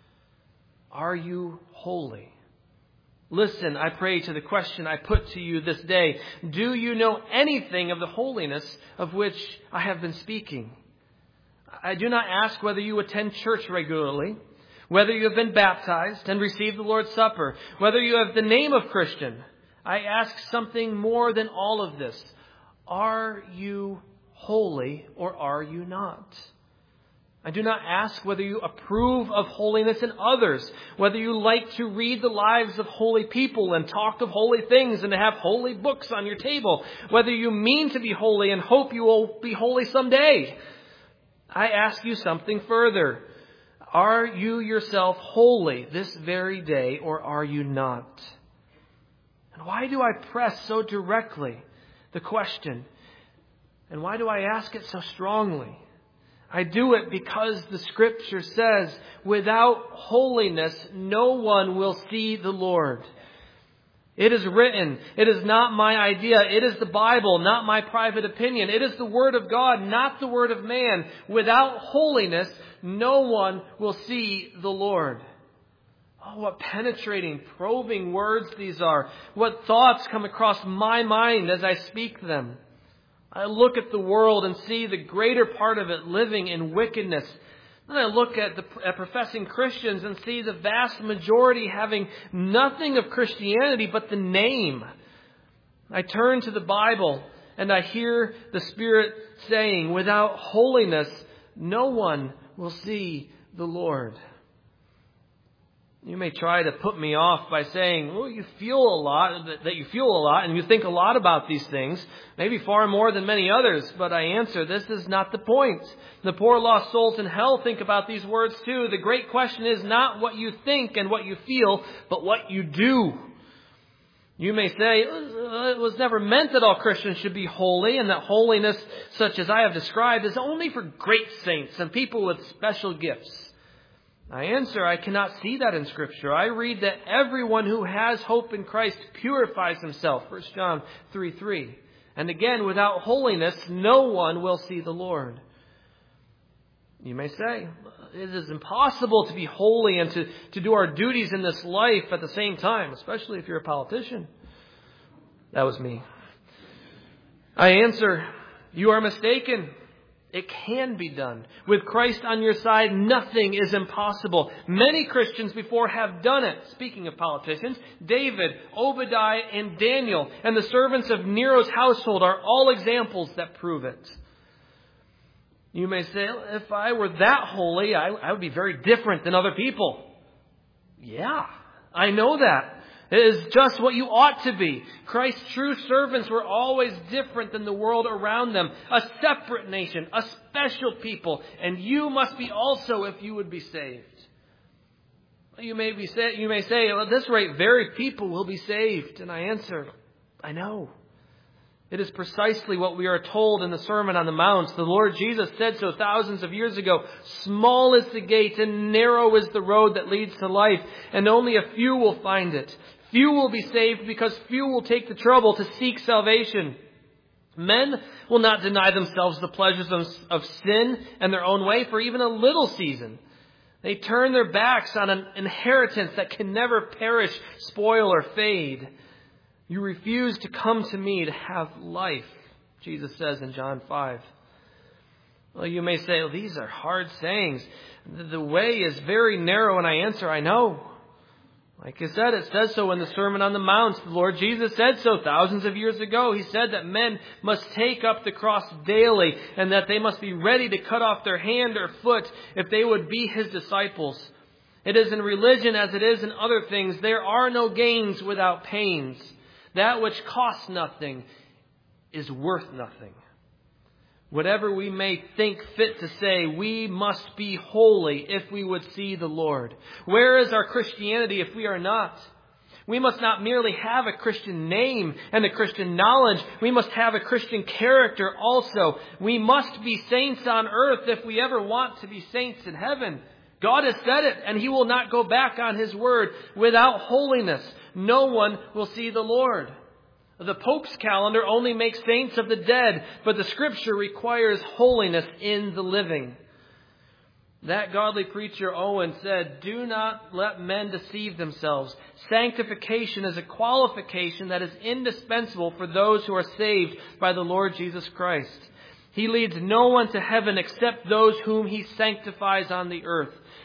are you holy? Listen, I pray, to the question I put to you this day. Do you know anything of the holiness of which I have been speaking? I do not ask whether you attend church regularly, whether you have been baptized and received the Lord's Supper, whether you have the name of Christian, I ask something more than all of this. Are you holy or are you not? I do not ask whether you approve of holiness in others, whether you like to read the lives of holy people and talk of holy things and to have holy books on your table, whether you mean to be holy and hope you will be holy someday. I ask you something further. Are you yourself holy this very day or are you not? And why do I press so directly the question? And why do I ask it so strongly? I do it because the Scripture says, without holiness, no one will see the Lord. It is written. It is not my idea. It is the Bible, not my private opinion. It is the Word of God, not the Word of man. Without holiness, no one will see the Lord. Oh, what penetrating, probing words these are. What thoughts come across my mind as I speak them. I look at the world and see the greater part of it living in wickedness. Then I look at professing Christians and see the vast majority having nothing of Christianity but the name. I turn to the Bible and I hear the Spirit saying, without holiness, no one will see the Lord. You may try to put me off by saying, well, you feel a lot and you think a lot about these things, maybe far more than many others. But I answer, this is not the point. The poor lost souls in hell think about these words too. The great question is not what you think and what you feel, but what you do. You may say, it was never meant that all Christians should be holy and that holiness such as I have described is only for great saints and people with special gifts. I answer, I cannot see that in Scripture. I read that everyone who has hope in Christ purifies himself. 1 John 3:3. And again, without holiness, no one will see the Lord. You may say, it is impossible to be holy and to do our duties in this life at the same time, especially if you're a politician. That was me. I answer, you are mistaken. It can be done. With Christ on your side, nothing is impossible. Many Christians before have done it. Speaking of politicians, David, Obadiah, and Daniel, and the servants of Nero's household are all examples that prove it. You may say, if I were that holy, I would be very different than other people. Yeah, I know that. It is just what you ought to be. Christ's true servants were always different than the world around them. A separate nation, a special people. And you must be also if you would be saved. You may say, well, at this rate, very people will be saved. And I answer, I know. It is precisely what we are told in the Sermon on the Mount. The Lord Jesus said so thousands of years ago. Small is the gate and narrow is the road that leads to life, and only a few will find it. Few will be saved because few will take the trouble to seek salvation. Men will not deny themselves the pleasures of sin and their own way for even a little season. They turn their backs on an inheritance that can never perish, spoil, or fade. You refuse to come to me to have life, Jesus says in John 5. Well, you may say, well, these are hard sayings. The way is very narrow, and I answer, I know. Like I said, it says so in the Sermon on the Mount. The Lord Jesus said so thousands of years ago. He said that men must take up the cross daily and that they must be ready to cut off their hand or foot if they would be His disciples. It is in religion as it is in other things. There are no gains without pains. That which costs nothing is worth nothing. Whatever we may think fit to say, we must be holy if we would see the Lord. Where is our Christianity if we are not? We must not merely have a Christian name and a Christian knowledge. We must have a Christian character also. We must be saints on earth if we ever want to be saints in heaven. God has said it, and He will not go back on His word. Without holiness, no one will see the Lord. The Pope's calendar only makes saints of the dead, but the Scripture requires holiness in the living. That godly preacher Owen said, do not let men deceive themselves. Sanctification is a qualification that is indispensable for those who are saved by the Lord Jesus Christ. He leads no one to heaven except those whom He sanctifies on the earth.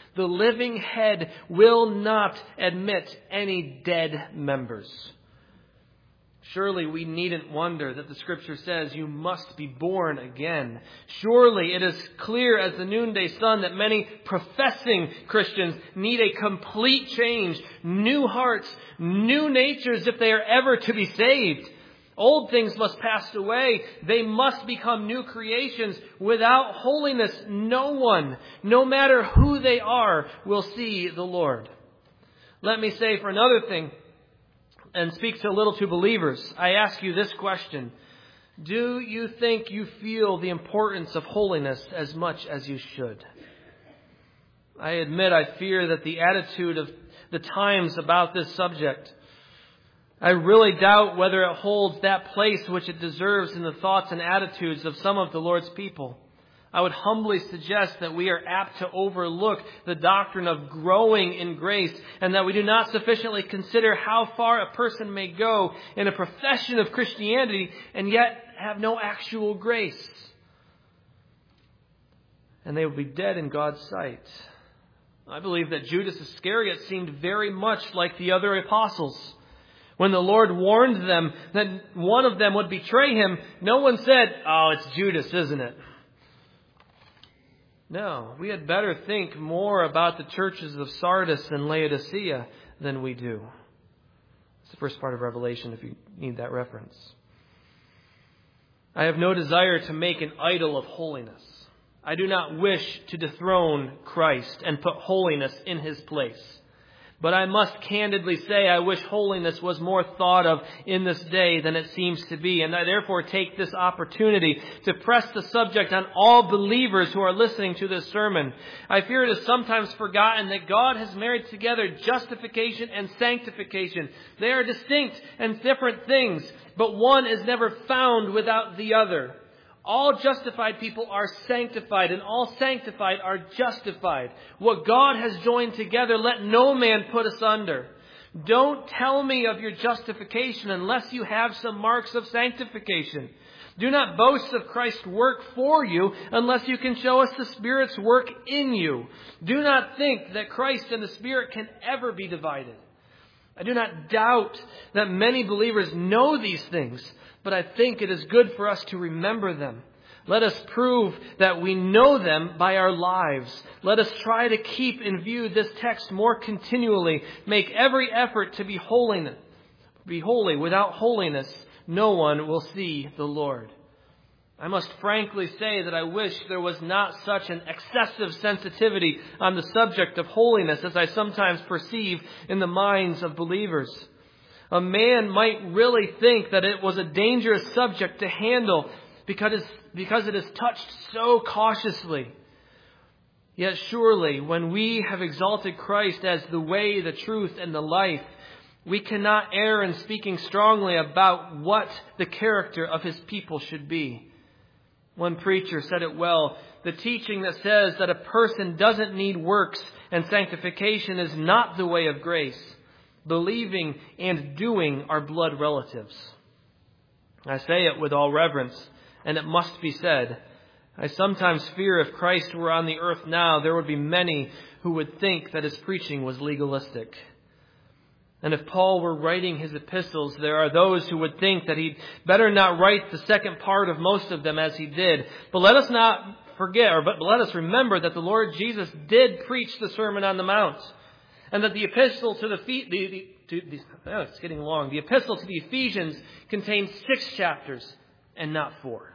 The living head will not admit any dead members. Surely we needn't wonder that the Scripture says you must be born again. Surely it is clear as the noonday sun that many professing Christians need a complete change, new hearts, new natures if they are ever to be saved. Old things must pass away. They must become new creations. Without holiness, no one, no matter who they are, will see the Lord. Let me say for another thing, and speak a little to believers, I ask you this question. Do you think you feel the importance of holiness as much as you should? I admit I fear that the attitude of the times about this subject, I really doubt whether it holds that place which it deserves in the thoughts and attitudes of some of the Lord's people. I would humbly suggest that we are apt to overlook the doctrine of growing in grace and that we do not sufficiently consider how far a person may go in a profession of Christianity and yet have no actual grace. And they will be dead in God's sight. I believe that Judas Iscariot seemed very much like the other apostles. When the Lord warned them that one of them would betray him, no one said, "Oh, it's Judas, isn't it?" No, we had better think more about the churches of Sardis and Laodicea than we do. It's the first part of Revelation if you need that reference. I have no desire to make an idol of holiness. I do not wish to dethrone Christ and put holiness in his place. But I must candidly say I wish holiness was more thought of in this day than it seems to be. And I therefore take this opportunity to press the subject on all believers who are listening to this sermon. I fear it is sometimes forgotten that God has married together justification and sanctification. They are distinct and different things, but one is never found without the other. All justified people are sanctified, and all sanctified are justified. What God has joined together, let no man put asunder. Don't tell me of your justification unless you have some marks of sanctification. Do not boast of Christ's work for you unless you can show us the Spirit's work in you. Do not think that Christ and the Spirit can ever be divided. I do not doubt that many believers know these things, but I think it is good for us to remember them. Let us prove that we know them by our lives. Let us try to keep in view this text more continually. Make every effort to be holy. Be holy. Without holiness, no one will see the Lord. I must frankly say that I wish there was not such an excessive sensitivity on the subject of holiness as I sometimes perceive in the minds of believers. A man might really think that it was a dangerous subject to handle because it is touched so cautiously. Yet surely, when we have exalted Christ as the way, the truth, and the life, we cannot err in speaking strongly about what the character of his people should be. One preacher said it well, the teaching that says that a person doesn't need works and sanctification is not the way of grace. Believing and doing are blood relatives. I say it with all reverence, and it must be said. I sometimes fear if Christ were on the earth now, there would be many who would think that his preaching was legalistic. And if Paul were writing his epistles, there are those who would think that he'd better not write the second part of most of them as he did. But let us not forget, but let us remember that the Lord Jesus did preach the Sermon on the Mount. And that the epistle to the epistle to the Ephesians contains 6 chapters and not 4.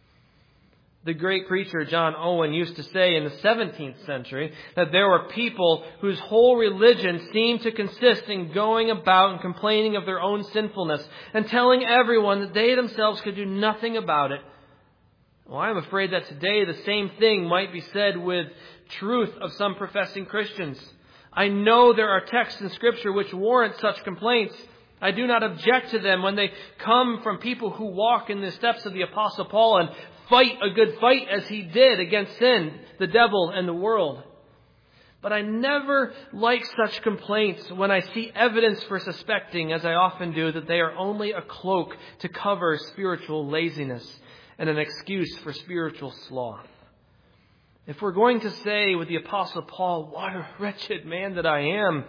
The great preacher John Owen used to say in the 17th century that there were people whose whole religion seemed to consist in going about and complaining of their own sinfulness and telling everyone that they themselves could do nothing about it. Well, I'm afraid that today the same thing might be said with truth of some professing Christians. I know there are texts in Scripture which warrant such complaints. I do not object to them when they come from people who walk in the steps of the Apostle Paul and fight a good fight as he did against sin, the devil, and the world. But I never like such complaints when I see evidence for suspecting, as I often do, that they are only a cloak to cover spiritual laziness and an excuse for spiritual sloth. If we're going to say with the Apostle Paul, what a wretched man that I am,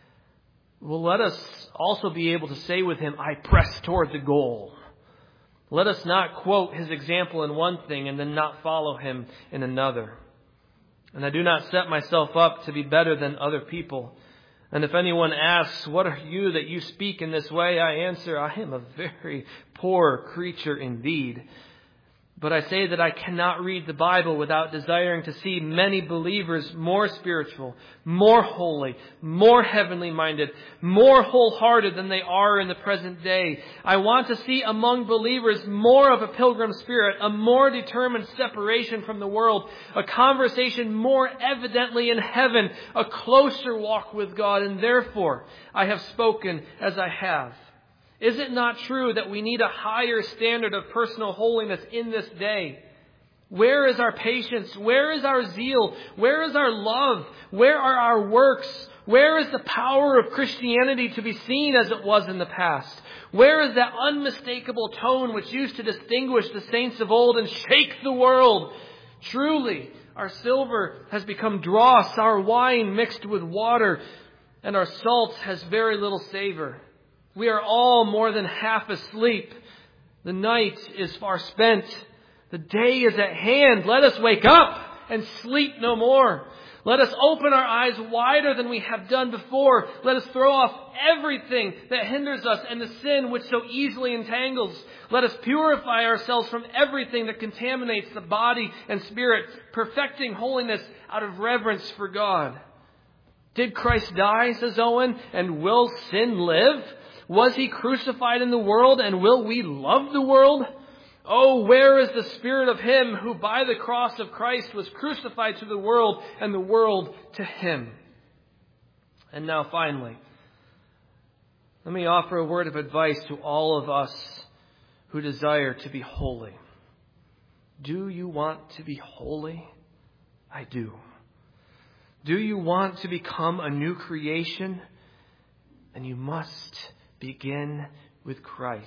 well, let us also be able to say with him, I press toward the goal. Let us not quote his example in one thing and then not follow him in another. And I do not set myself up to be better than other people. And if anyone asks, what are you that you speak in this way? I answer, I am a very poor creature indeed. But I say that I cannot read the Bible without desiring to see many believers more spiritual, more holy, more heavenly minded, more wholehearted than they are in the present day. I want to see among believers more of a pilgrim spirit, a more determined separation from the world, a conversation more evidently in heaven, a closer walk with God, and therefore I have spoken as I have. Is it not true that we need a higher standard of personal holiness in this day? Where is our patience? Where is our zeal? Where is our love? Where are our works? Where is the power of Christianity to be seen as it was in the past? Where is that unmistakable tone which used to distinguish the saints of old and shake the world? Truly, our silver has become dross, our wine mixed with water, and our salt has very little savor. We are all more than half asleep. The night is far spent. The day is at hand. Let us wake up and sleep no more. Let us open our eyes wider than we have done before. Let us throw off everything that hinders us and the sin which so easily entangles. Let us purify ourselves from everything that contaminates the body and spirit, perfecting holiness out of reverence for God. Did Christ die, says Owen, and will sin live? Was he crucified in the world, and will we love the world? Oh, where is the spirit of him who by the cross of Christ was crucified to the world, and the world to him? And now finally, let me offer a word of advice to all of us who desire to be holy. Do you want to be holy? I do. Do you want to become a new creation? And you must begin with Christ.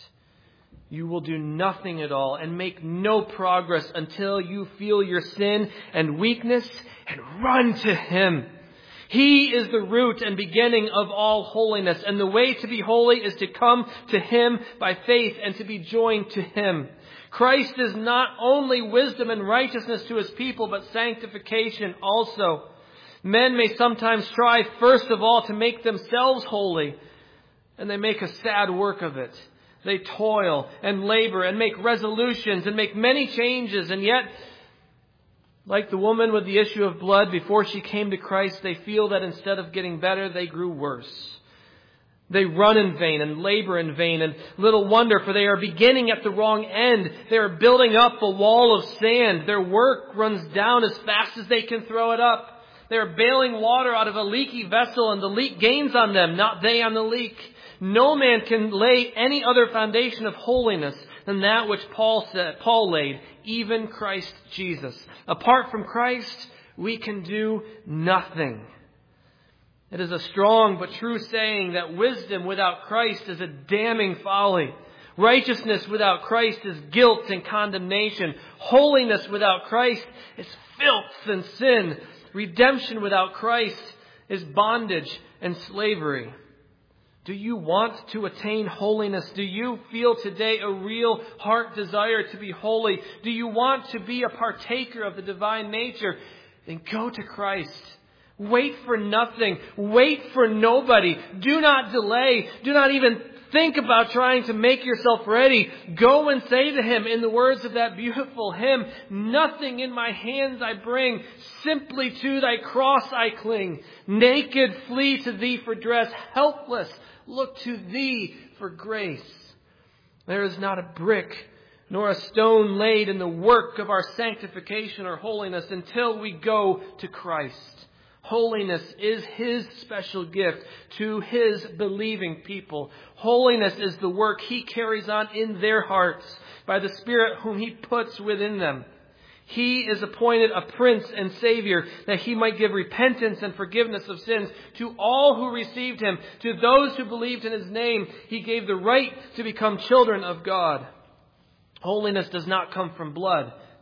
You will do nothing at all and make no progress until you feel your sin and weakness and run to Him. He is the root and beginning of all holiness, and the way to be holy is to come to Him by faith and to be joined to Him. Christ is not only wisdom and righteousness to His people, but sanctification also. Men may sometimes strive first of all to make themselves holy, and they make a sad work of it. They toil and labor and make resolutions and make many changes, and yet, like the woman with the issue of blood, before she came to Christ, they feel that instead of getting better, they grew worse. They run in vain and labor in vain, and little wonder, for they are beginning at the wrong end. They are building up a wall of sand. Their work runs down as fast as they can throw it up. They are bailing water out of a leaky vessel, and the leak gains on them, not they on the leak. No man can lay any other foundation of holiness than that which Paul laid, even Christ Jesus. Apart from Christ, we can do nothing. It is a strong but true saying that wisdom without Christ is a damning folly. Righteousness without Christ is guilt and condemnation. Holiness without Christ is filth and sin. Redemption without Christ is bondage and slavery. Do you want to attain holiness? Do you feel today a real heart desire to be holy? Do you want to be a partaker of the divine nature? Then go to Christ. Wait for nothing. Wait for nobody. Do not delay. Do not even think about trying to make yourself ready. Go and say to Him, in the words of that beautiful hymn, nothing in my hands I bring, simply to Thy cross I cling. Naked flee to Thee for dress, helpless look to Thee for grace. There is not a brick nor a stone laid in the work of our sanctification or holiness until we go to Christ. Holiness is His special gift to His believing people. Holiness is the work He carries on in their hearts by the Spirit whom He puts within them. He is appointed a Prince and Savior that He might give repentance and forgiveness of sins to all who received Him. To those who believed in His name, He gave the right to become children of God. Holiness does not come from blood,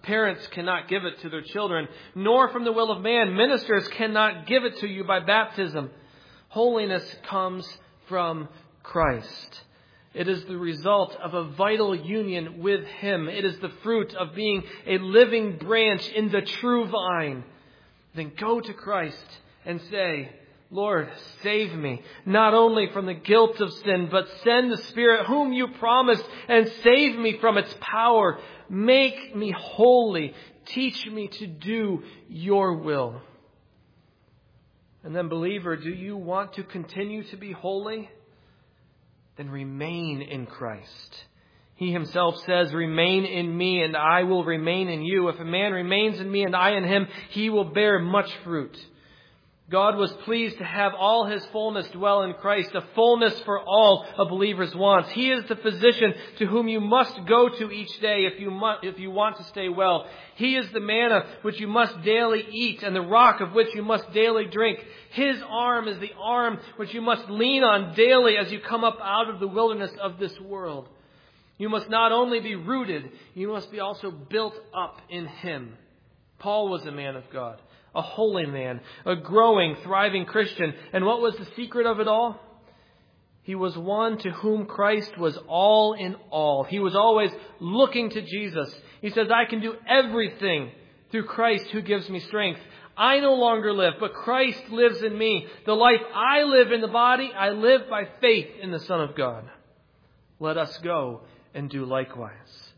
Parents cannot give it to their children, nor from the will of man. Ministers cannot give it to you by baptism. Holiness comes from Christ. It is the result of a vital union with Him. It is the fruit of being a living branch in the true vine. Then go to Christ and say, Lord, save me, not only from the guilt of sin, but send the Spirit whom you promised and save me from its power. Make me holy. Teach me to do your will. And then, believer, do you want to continue to be holy? Then remain in Christ. He Himself says, remain in me and I will remain in you. If a man remains in me and I in him, he will bear much fruit. God was pleased to have all His fullness dwell in Christ, a fullness for all a believer's wants. He is the physician to whom you must go to each day if you want to stay well. He is the manna which you must daily eat and the rock of which you must daily drink. His arm is the arm which you must lean on daily as you come up out of the wilderness of this world. You must not only be rooted, you must be also built up in Him. Paul was a man of God, a holy man, a growing, thriving Christian. And what was the secret of it all? He was one to whom Christ was all in all. He was always looking to Jesus. He says, I can do everything through Christ who gives me strength. I no longer live, but Christ lives in me. The life I live in the body, I live by faith in the Son of God. Let us go and do likewise.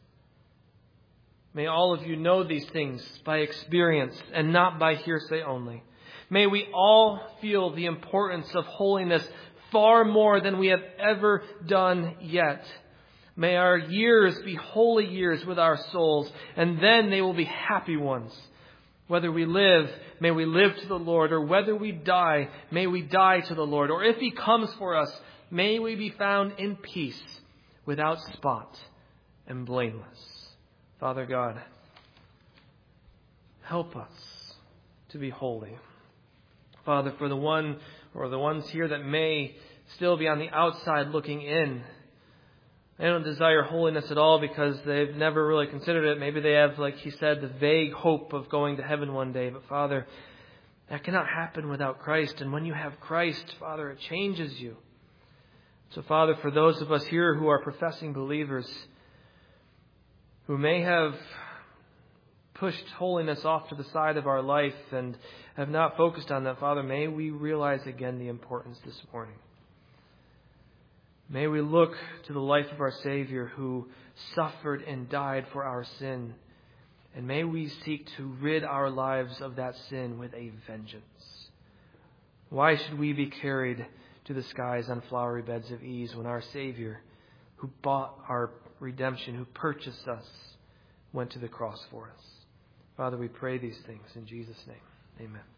May all of you know these things by experience and not by hearsay only. May we all feel the importance of holiness far more than we have ever done yet. May our years be holy years with our souls, and then they will be happy ones. Whether we live, may we live to the Lord, or whether we die, may we die to the Lord. Or if He comes for us, may we be found in peace, without spot and blameless. Father God, help us to be holy. Father, for the one or the ones here that may still be on the outside looking in, they don't desire holiness at all because they've never really considered it. Maybe they have, like he said, the vague hope of going to heaven one day. But Father, that cannot happen without Christ. And when you have Christ, Father, it changes you. So Father, for those of us here who are professing believers, who may have pushed holiness off to the side of our life and have not focused on that, Father, may we realize again the importance this morning. May we look to the life of our Savior who suffered and died for our sin. And may we seek to rid our lives of that sin with a vengeance. Why should we be carried to the skies on flowery beds of ease when our Savior, who bought our redemption, who purchased us, went to the cross for us? Father, we pray these things in Jesus' name. Amen.